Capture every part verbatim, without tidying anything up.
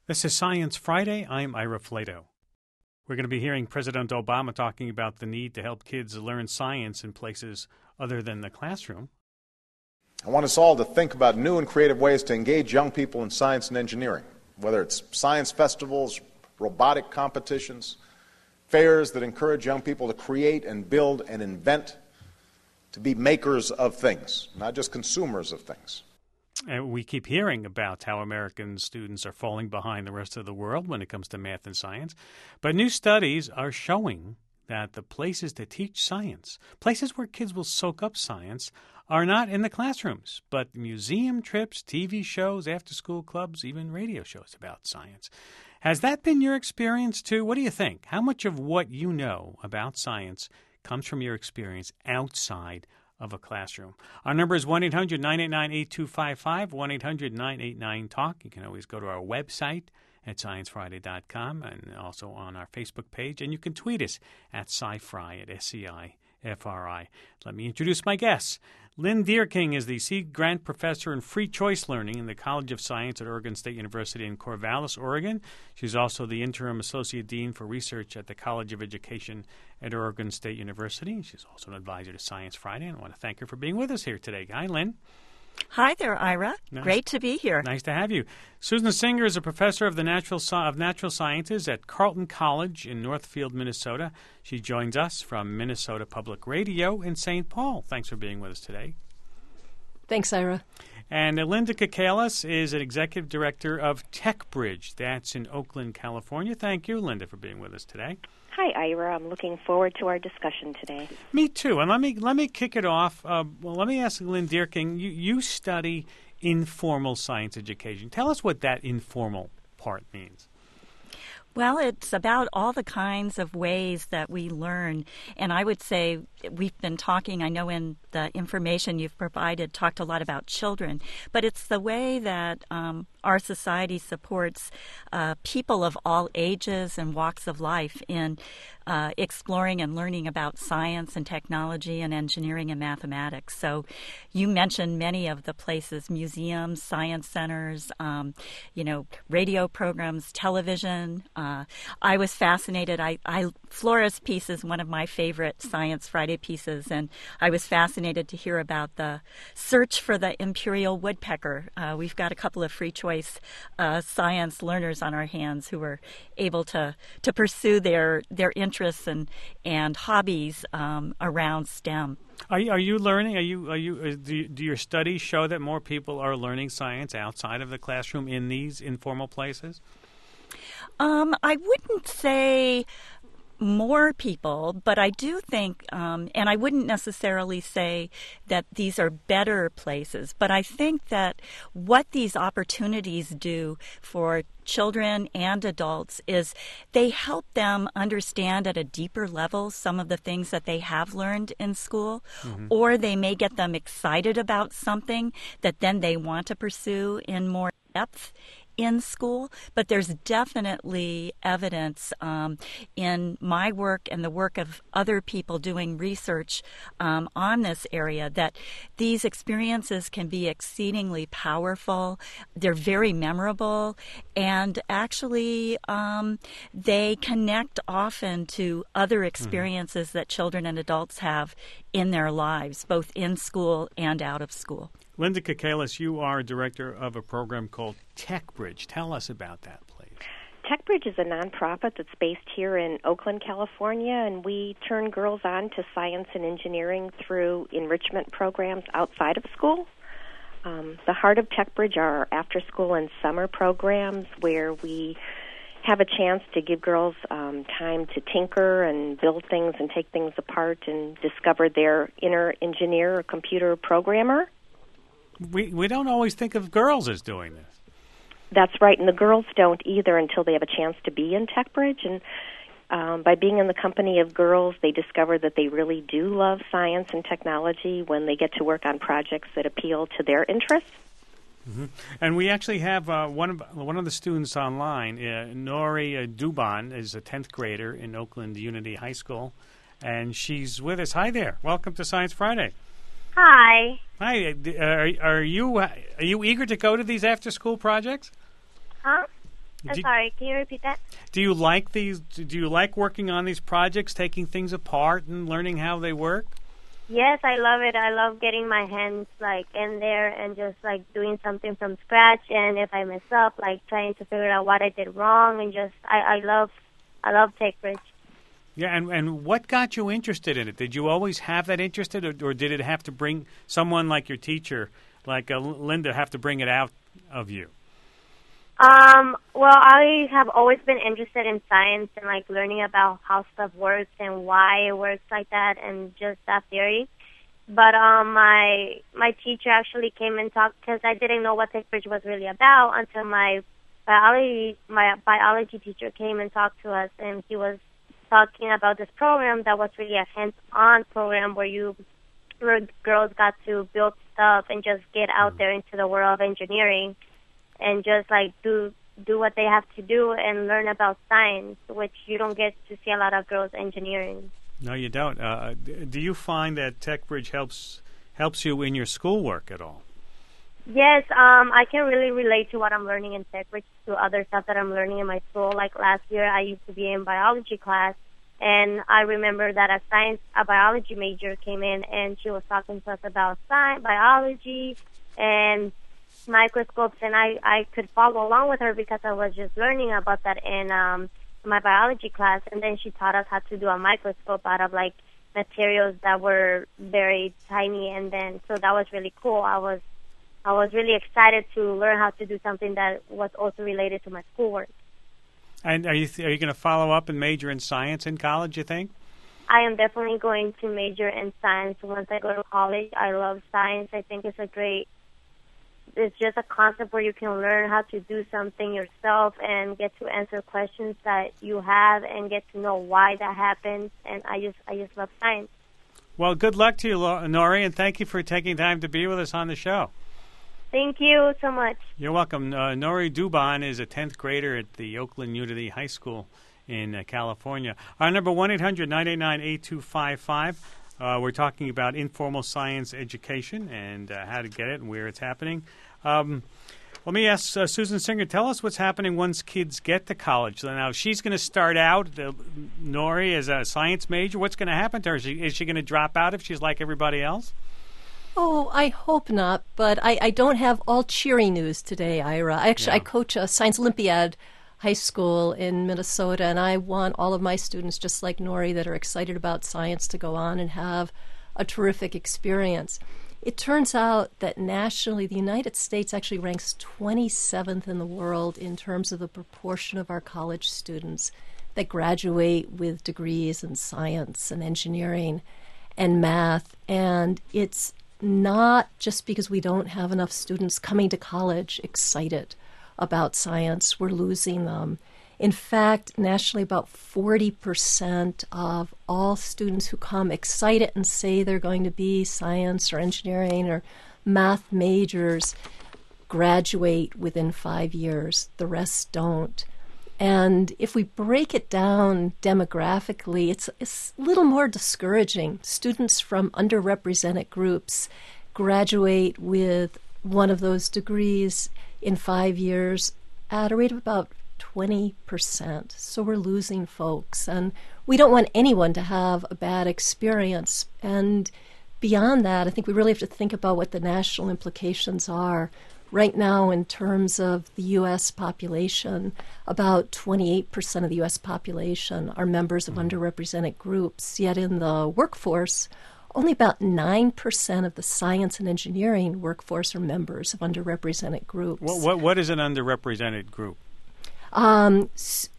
This is Science Friday. I'm Ira Flato. We're going to be hearing President Obama talking about the need to help kids learn science in places other than the classroom. I want us all to think about new and creative ways to engage young people in science and engineering, whether it's science festivals, robotic competitions, fairs that encourage young people to create and build and invent, to be makers of things, not just consumers of things. And we keep hearing about how American students are falling behind the rest of the world when it comes to math and science. But new studies are showing that the places to teach science, places where kids will soak up science, are not in the classrooms, but museum trips, T V shows, after-school clubs, even radio shows about science. Has that been your experience, too? What do you think? How much of what you know about science comes from your experience outside of a classroom? Our number is one eight hundred nine eight nine eight two five five, one eight hundred nine eight nine talk. You can always go to our website at science friday dot com and also on our Facebook page. And you can tweet us at SciFri, at S C I F R I. Let me introduce my guests. Lynn Dierking is the Seed Grant Professor in Free Choice Learning in the College of Science at Oregon State University in Corvallis, Oregon. She's also the Interim Associate Dean for Research at the College of Education at Oregon State University. She's also an advisor to Science Friday, and I want to thank her for being with us here today. Hi, Lynn. Hi there, Ira. Nice. Great to be here. Nice to have you. Susan Singer is a professor of the natural of natural sciences at Carleton College in Northfield, Minnesota. She joins us from Minnesota Public Radio in Saint Paul. Thanks for being with us today. Thanks, Ira. And Linda Kakalis is an executive director of TechBridge. That's in Oakland, California. Thank you, Linda, for being with us today. Hi, Ira. I'm looking forward to our discussion today. Me too. And let me let me kick it off. Uh, well, let me ask Lynn Dierking. You, you study informal science education. Tell us what that informal part means. Well, it's about all the kinds of ways that we learn. And I would say we've been talking, I know in the information you've provided, talked a lot about children, but it's the way that um, our society supports uh, people of all ages and walks of life in uh, exploring and learning about science and technology and engineering and mathematics. So you mentioned many of the places, museums, science centers, um, you know, radio programs, television. Uh, I was fascinated. I, I Flora's piece is one of my favorite Science Friday pieces, and I was fascinated to hear about the search for the imperial woodpecker. Uh, we've got a couple of free choice uh, science learners on our hands who were able to, to pursue their their interests and and hobbies um, around STEM. Are you, are you learning? Are you are you uh, do, do your studies show that more people are learning science outside of the classroom in these informal places? Um, I wouldn't say more people, but I do think, um, and I wouldn't necessarily say that these are better places, but I think that what these opportunities do for children and adults is they help them understand at a deeper level some of the things that they have learned in school, mm-hmm. or they may get them excited about something that then they want to pursue in more depth in school. But there's definitely evidence um, in my work and the work of other people doing research um, on this area that these experiences can be exceedingly powerful. They're very memorable, and actually um, they connect often to other experiences mm-hmm. that children and adults have in their lives, both in school and out of school. Linda Kakalis, you are director of a program called TechBridge. Tell us about that, please. TechBridge is a nonprofit that's based here in Oakland, California, and we turn girls on to science and engineering through enrichment programs outside of school. Um, the heart of TechBridge are our after-school and summer programs where we have a chance to give girls um, time to tinker and build things and take things apart and discover their inner engineer or computer programmer. We we don't always think of girls as doing this. That's right, and the girls don't either until they have a chance to be in TechBridge. And um, by being in the company of girls, they discover that they really do love science and technology when they get to work on projects that appeal to their interests. Mm-hmm. And we actually have uh, one of one of the students online, uh, Nori uh, Duban, is a tenth grader in Oakland Unity High School, and she's with us. Hi there. Welcome to Science Friday. Hi. Hi. Are, are you are you eager to go to these after-school projects? Huh? I'm Do- sorry, can you repeat that? Do you like these? Do you like working on these projects, taking things apart and learning how they work? Yes, I love it. I love getting my hands like in there and just like doing something from scratch. And if I mess up, like trying to figure out what I did wrong, and just I, I love, I love TechBridge. Yeah, and and what got you interested in it? Did you always have that interest, or, or did it have to bring someone like your teacher, like uh, Linda, have to bring it out of you? Um, well, I have always been interested in science and like learning about how stuff works and why it works like that and just that theory. But um, my my teacher actually came and talked because I didn't know what TechBridge was really about until my biology my biology teacher came and talked to us, and he was talking about this program that was really a hands-on program where you where girls got to build stuff and just get out there into the world of engineering. And just like do do what they have to do and learn about science, which you don't get to see a lot of girls engineering. No, you don't. Uh, do you find that TechBridge helps helps you in your schoolwork at all? Yes, um, I can really relate to what I'm learning in TechBridge to other stuff that I'm learning in my school. Like last year, I used to be in biology class, and I remember that a science, a biology major came in, and she was talking to us about science, biology, and microscopes, and I, I could follow along with her because I was just learning about that in um, my biology class. And then she taught us how to do a microscope out of like materials that were very tiny, and then so that was really cool. I was I was really excited to learn how to do something that was also related to my schoolwork. And are you th- are you going to follow up and major in science in college, you think? I am definitely going to major in science once I go to college. I love science. I think it's a great It's just a concept where you can learn how to do something yourself and get to answer questions that you have and get to know why that happens. And I just, I just love science. Well, good luck to you, Nori, and thank you for taking time to be with us on the show. Thank you so much. You're welcome. Uh, Nori Dubon is a tenth grader at the Oakland Unity High School in uh, California. Our number one eight hundred nine eight nine eight two five five. Uh, we're talking about informal science education and uh, how to get it and where it's happening. Um, let me ask uh, Susan Singer, tell us what's happening once kids get to college. So now, she's going to start out, uh, Nori, as a science major. What's going to happen to her? Is she, is she going to drop out if she's like everybody else? Oh, I hope not, but I, I don't have all cheery news today, Ira. I actually, Yeah. I coach a Science Olympiad high school in Minnesota, and I want all of my students, just like Nori, that are excited about science to go on and have a terrific experience. It turns out that nationally, the United States actually ranks twenty-seventh in the world in terms of the proportion of our college students that graduate with degrees in science and engineering and math. And it's not just because we don't have enough students coming to college excited about science. We're losing them. In fact, nationally, about forty percent of all students who come excited and say they're going to be science or engineering or math majors graduate within five years. The rest don't. And if we break it down demographically, it's, it's a little more discouraging. Students from underrepresented groups graduate with one of those degrees in five years at a rate of about twenty percent. So we're losing folks, and we don't want anyone to have a bad experience. And beyond that, I think we really have to think about what the national implications are. Right now, in terms of the U S population, about twenty-eight percent of the U S population are members of underrepresented groups, yet in the workforce, only about nine percent of the science and engineering workforce are members of underrepresented groups. What, what, what is an underrepresented group? Um,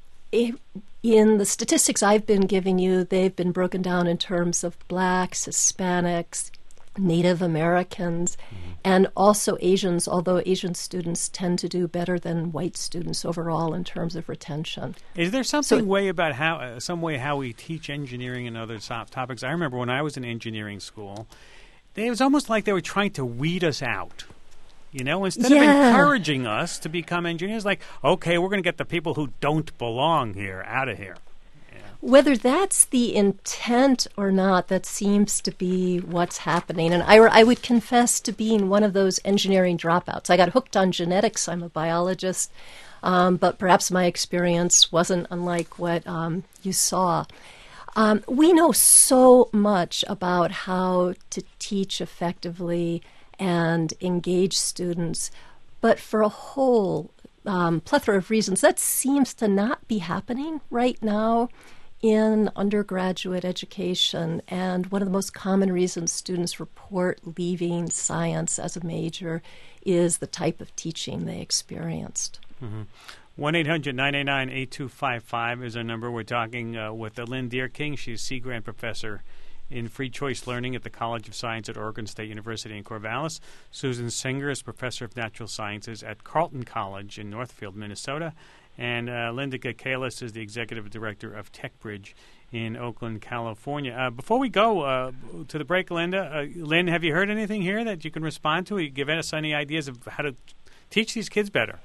in the statistics I've been giving you, they've been broken down in terms of blacks, Hispanics, Native Americans, mm-hmm. and also Asians, although Asian students tend to do better than white students overall in terms of retention. Is there something So, way about how, uh, some way how we teach engineering and other soft topics? I remember when I was in engineering school, it was almost like they were trying to weed us out. You know, instead Yeah. of encouraging us to become engineers, like, okay, we're going to get the people who don't belong here out of here. Whether that's the intent or not, that seems to be what's happening. And I, I would confess to being one of those engineering dropouts. I got hooked on genetics. I'm a biologist, um, but perhaps my experience wasn't unlike what um, you saw. Um, we know so much about how to teach effectively and engage students, but for a whole um, plethora of reasons, that seems to not be happening right now in undergraduate education. And one of the most common reasons students report leaving science as a major is the type of teaching they experienced. Mm-hmm. one eight hundred nine eight nine eight two five five is our number. We're talking uh, with Lynn Deerking. She's Sea Grant Professor in Free Choice Learning at the College of Science at Oregon State University in Corvallis. Susan Singer is Professor of Natural Sciences at Carleton College in Northfield, Minnesota. And uh, Linda Kakalis is the Executive Director of TechBridge in Oakland, California. Uh, before we go uh, to the break, Linda, uh, Lynn, have you heard anything here that you can respond to? You give us any ideas of how to teach these kids better?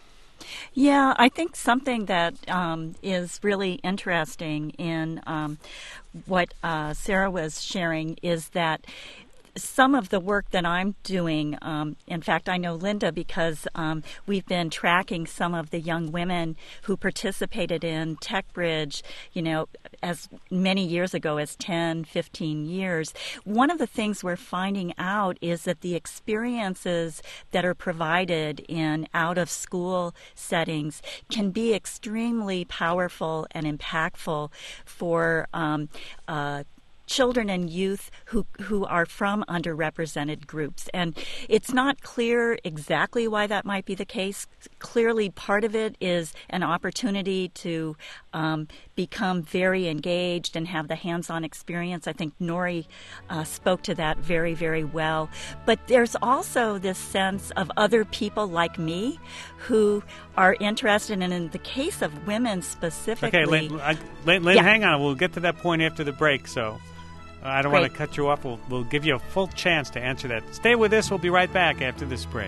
Yeah, I think something that um, is really interesting in um, what uh, Sarah was sharing is that some of the work that I'm doing, um, in fact, I know Linda because um, we've been tracking some of the young women who participated in TechBridge, you know, as many years ago as ten, fifteen years. One of the things we're finding out is that the experiences that are provided in out-of-school settings can be extremely powerful and impactful for um, uh, children and youth who who are from underrepresented groups. And it's not clear exactly why that might be the case. Clearly, part of it is an opportunity to um, become very engaged and have the hands-on experience. I think Nori uh, spoke to that very, very well. But there's also this sense of other people like me who are interested, and in the case of women specifically... Okay, Lynn, I, Lynn, Lynn yeah. hang on. We'll get to that point after the break, so... I don't Great. want to cut you off. We'll, we'll give you a full chance to answer that. Stay with us. We'll be right back after this break.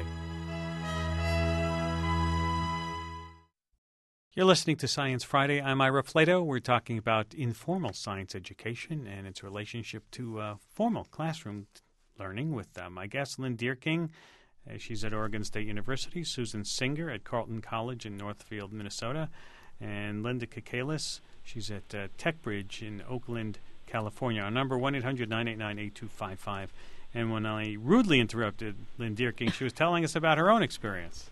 You're listening to Science Friday. I'm Ira Flato. We're talking about informal science education and its relationship to uh, formal classroom learning with uh, my guest, Lynn Deerking. Uh, she's at Oregon State University. Susan Singer at Carleton College in Northfield, Minnesota. And Linda Kakalis. She's at uh, TechBridge in Oakland, California. Our number, one eight hundred nine eight nine eight two five five. And when I rudely interrupted Lynn Deerking, she was telling us about her own experience.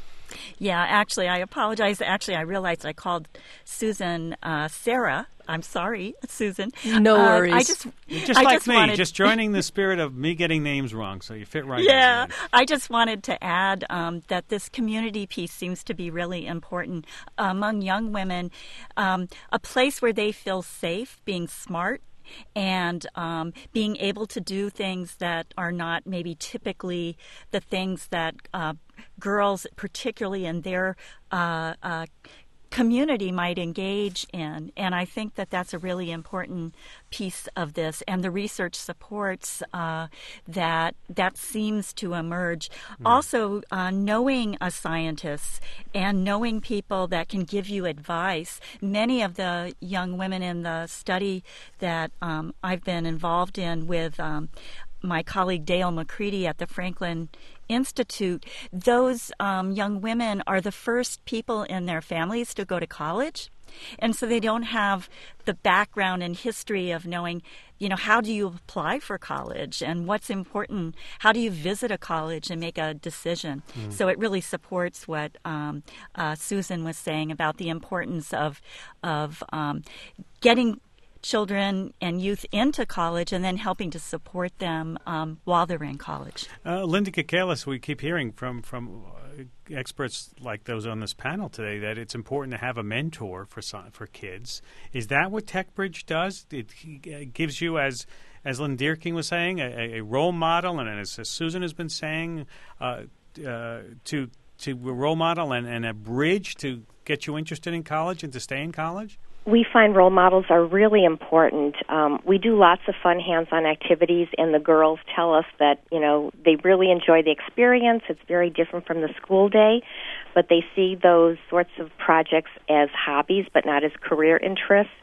Yeah, actually, I apologize. Actually, I realized I called Susan uh, Sarah. I'm sorry, Susan. No uh, worries. I just, You're just I like just me, wanted... just joining the spirit of me getting names wrong, so you fit right Yeah, in. I just wanted to add um, that this community piece seems to be really important among young women, um, a place where they feel safe, being smart, and um, being able to do things that are not maybe typically the things that uh, girls, particularly in their uh, uh, community, might engage in. And I think that that's a really important piece of this. And the research supports uh, that that seems to emerge. Mm. Also, uh, knowing a scientist and knowing people that can give you advice. Many of the young women in the study that um, I've been involved in with um, my colleague Dale McCready at the Franklin Institute, those um, young women are the first people in their families to go to college. And so they don't have the background and history of knowing, you know, how do you apply for college and what's important? How do you visit a college and make a decision? Mm. So it really supports what um, uh, Susan was saying about the importance of, of um, getting children and youth into college and then helping to support them um, while they're in college. Uh, Linda Kakalis, we keep hearing from, from uh, experts like those on this panel today that it's important to have a mentor for for kids. Is that what TechBridge does? It gives you, as as Lynn Deerking was saying, a, a role model, and as, as Susan has been saying, uh, uh, to to a role model and, and a bridge to get you interested in college and to stay in college? We find role models are really important. Um, we do lots of fun hands-on activities, and the girls tell us that, you know, they really enjoy the experience. It's very different from the school day, but they see those sorts of projects as hobbies but not as career interests.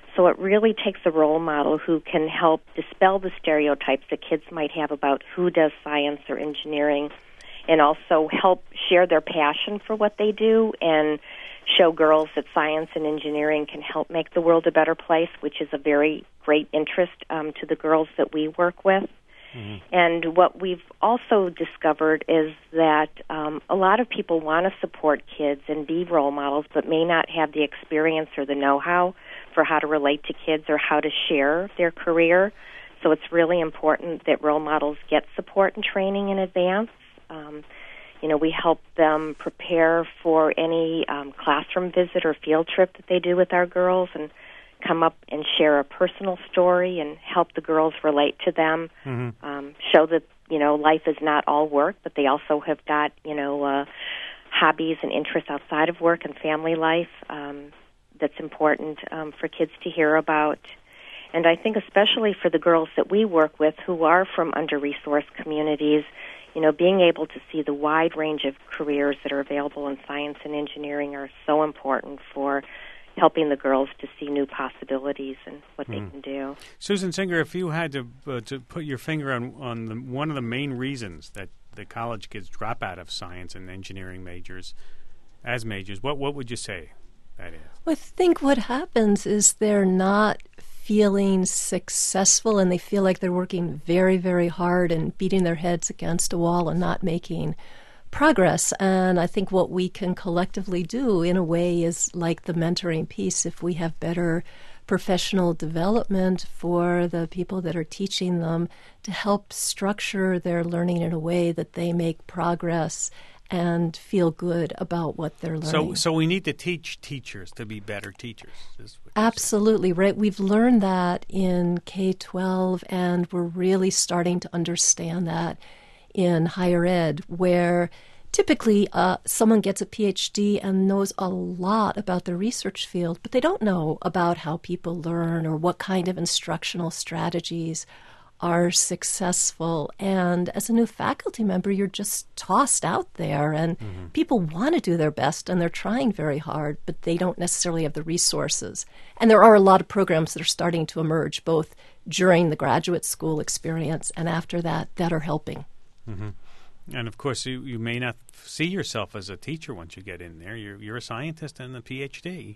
So it really takes a role model who can help dispel the stereotypes that kids might have about who does science or engineering, and also help share their passion for what they do and show girls that science and engineering can help make the world a better place, which is a very great interest um, to the girls that we work with. Mm-hmm. And what we've also discovered is that um, a lot of people want to support kids and be role models, but may not have the experience or the know-how for how to relate to kids or how to share their career. So it's really important that role models get support and training in advance. Um, you know, we help them prepare for any um, classroom visit or field trip that they do with our girls, and come up and share a personal story and help the girls relate to them, mm-hmm. um, show that, you know, life is not all work, but they also have got, you know, uh, hobbies and interests outside of work and family life um, that's important um, for kids to hear about. And I think especially for the girls that we work with who are from under-resourced communities, you know, being able to see the wide range of careers that are available in science and engineering are so important for helping the girls to see new possibilities and what mm. they can do. Susan Singer, if you had to uh, to put your finger on on the, one of the main reasons that the college kids drop out of science and engineering majors as majors, what what would you say that is? Well, I think what happens is they're not feeling successful, and they feel like they're working very, very hard and beating their heads against a wall and not making progress. And I think what we can collectively do in a way is like the mentoring piece. If we have better professional development for the people that are teaching them to help structure their learning in a way that they make progress and feel good about what they're learning. So so we need to teach teachers to be better teachers. Absolutely, right. We've learned that in K twelve, and we're really starting to understand that in higher ed, where typically uh, someone gets a P H D and knows a lot about the research field, but they don't know about how people learn or what kind of instructional strategies are successful. And as a new faculty member, you're just tossed out there, and mm-hmm. people want to do their best, and they're trying very hard, but they don't necessarily have the resources. And there are a lot of programs that are starting to emerge, both during the graduate school experience and after that, that are helping. Mm-hmm. And of course, you, you may not see yourself as a teacher once you get in there. You're you're a scientist and a P H D.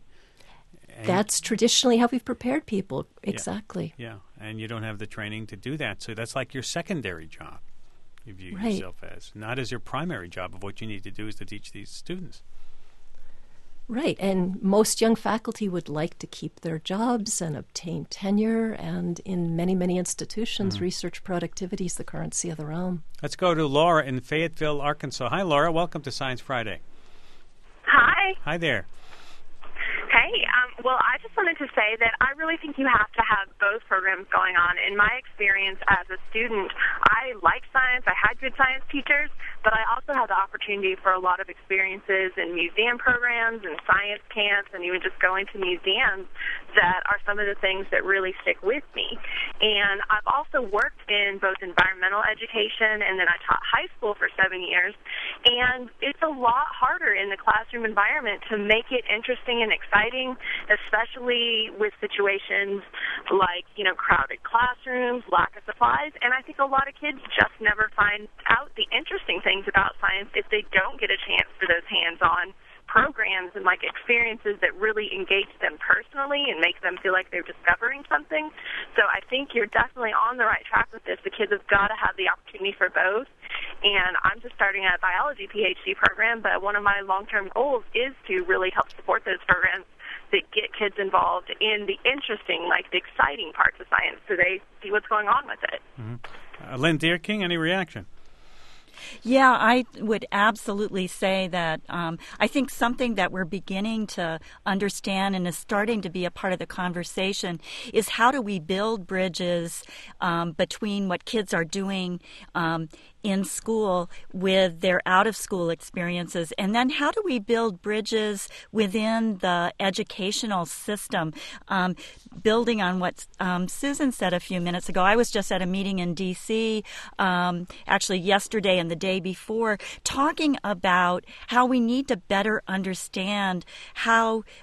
And that's traditionally how we've prepared people. Exactly. Yeah, yeah, and you don't have the training to do that. So that's like your secondary job, you view right. yourself as, not as your primary job of what you need to do is to teach these students. Right, and most young faculty would like to keep their jobs and obtain tenure, and in many, many institutions, mm-hmm. research productivity is the currency of the realm. Let's go to Laura in Fayetteville, Arkansas. Hi, Laura. Welcome to Science Friday. Hi. Hi there. Hey, um, well, I just wanted to say that I really think you have to have both programs going on. In my experience as a student, I liked science. I had good science teachers, but I also had the opportunity for a lot of experiences in museum programs and science camps and even just going to museums that are some of the things that really stick with me. And I've also worked in both environmental education, and then I taught high school for seven years. And it's a lot harder in the classroom environment to make it interesting and exciting, especially with situations like, you know, crowded classrooms, lack of supplies. And I think a lot of kids just never find out the interesting things about science if they don't get a chance for those hands-on programs and like experiences that really engage them personally and make them feel like they're discovering something. So I think you're definitely on the right track with this. The kids have got to have the opportunity for both. And I'm just starting a biology P H D program, but one of my long-term goals is to really help support those programs that get kids involved in the interesting, like the exciting parts of science so they see what's going on with it. Mm-hmm. Uh, Lynn Deerking, any reaction? Yeah, I would absolutely say that um, I think something that we're beginning to understand and is starting to be a part of the conversation is how do we build bridges um, between what kids are doing um, in school with their out-of-school experiences, and then how do we build bridges within the educational system? Um, building on what um, Susan said a few minutes ago, I was just at a meeting in D C um, actually yesterday and the day before, talking about how we need to better understand how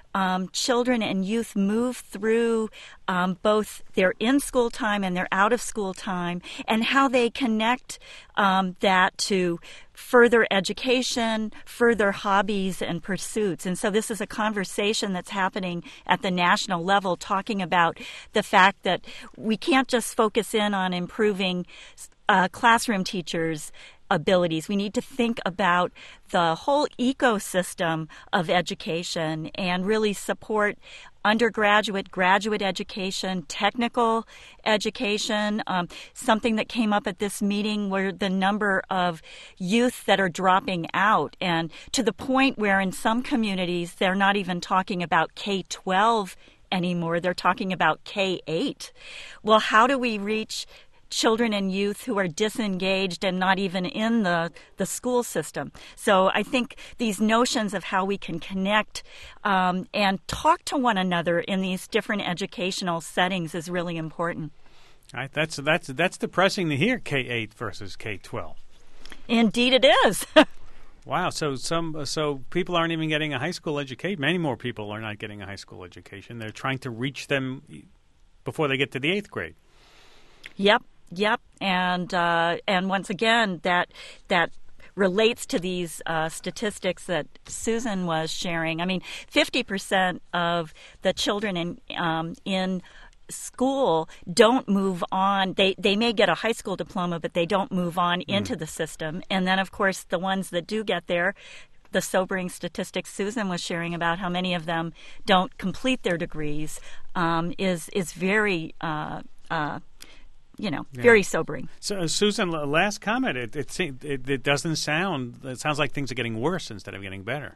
um, children and youth move through um, both their in-school time and their out-of-school time, and how they connect um, that to further education, further hobbies and pursuits. And so this is a conversation that's happening at the national level, talking about the fact that we can't just focus in on improving uh, classroom teachers' abilities. We need to think about the whole ecosystem of education and really support undergraduate, graduate education, technical education. Um, something that came up at this meeting were the number of youth that are dropping out, and to the point where in some communities they're not even talking about K twelve anymore. They're talking about K eight. Well, how do we reach children and youth who are disengaged and not even in the, the school system? So I think these notions of how we can connect um, and talk to one another in these different educational settings is really important. All right, that's that's that's depressing to hear, K eight versus K twelve. Indeed it is. Wow, so some so people aren't even getting a high school education. Many more people are not getting a high school education. They're trying to reach them before they get to the eighth grade. Yep. Yep, and uh, and once again, that that relates to these uh, statistics that Susan was sharing. I mean, fifty percent of the children in um, in school don't move on. They they may get a high school diploma, but they don't move on mm. into the system. And then, of course, the ones that do get there, the sobering statistics Susan was sharing about how many of them don't complete their degrees um, is is very. Uh, uh, You know, yeah. very sobering. So, uh, Susan, last comment. It it, it it doesn't sound. It sounds like things are getting worse instead of getting better.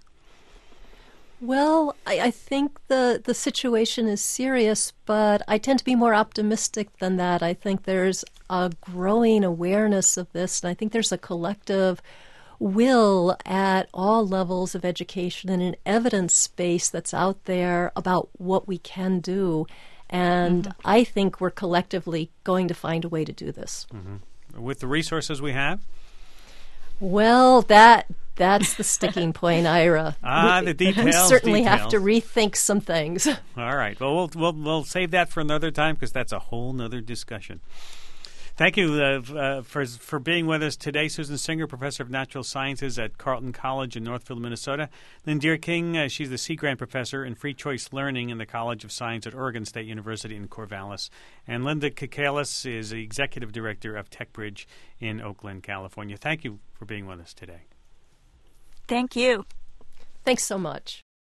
Well, I, I think the the situation is serious, but I tend to be more optimistic than that. I think there's a growing awareness of this, and I think there's a collective will at all levels of education and an evidence space that's out there about what we can do. And mm-hmm. I think we're collectively going to find a way to do this. Mm-hmm. With the resources we have? Well, that that's the sticking point, Ira. Ah, we, the details. We certainly details. have to rethink some things. All right. Well, we'll we'll, we'll save that for another time because that's a whole nother discussion. Thank you uh, uh, for for being with us today, Susan Singer, Professor of Natural Sciences at Carleton College in Northfield, Minnesota. Lynn Deer-King, uh, she's the Sea Grant Professor in Free Choice Learning in the College of Science at Oregon State University in Corvallis. And Linda Kakalis is the Executive Director of TechBridge in Oakland, California. Thank you for being with us today. Thank you. Thanks so much.